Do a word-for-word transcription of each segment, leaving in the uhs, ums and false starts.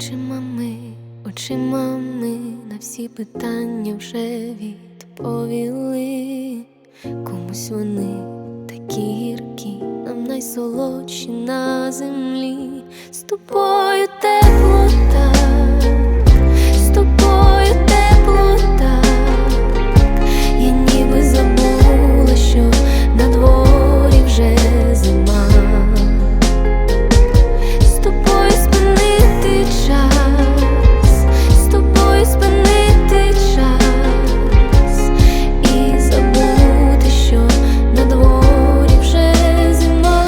Очима ми, очима ми на всі питання вже відповіли. Комусь вони такі гіркі, нам найсолодші на землі. З тобою теплота, з тобою теплота. Я ніби забула, що на дворі вже зима. З тобою спинити час, з тобою спинити час і забути, що на дворі вже зима.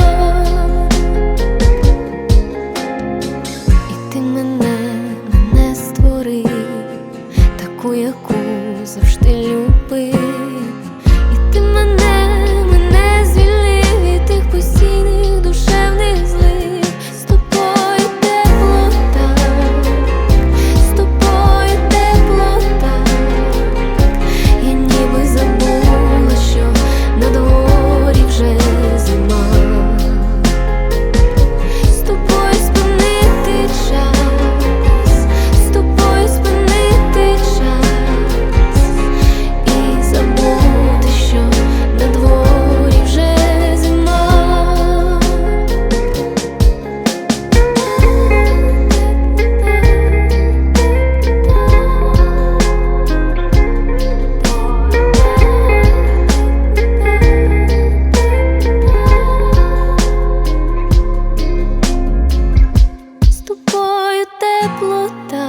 І ти мене, мене створив, таку, яку завжди любив. І ти мене, мене звільнив від тих постійних душевних злив. З тобою теплота, з тобою теплота. Я ніби забула, що на дворі вже зима. З тобою спинити час, з тобою спинити час і забути, що на дворі вже зима. З тобою теплота,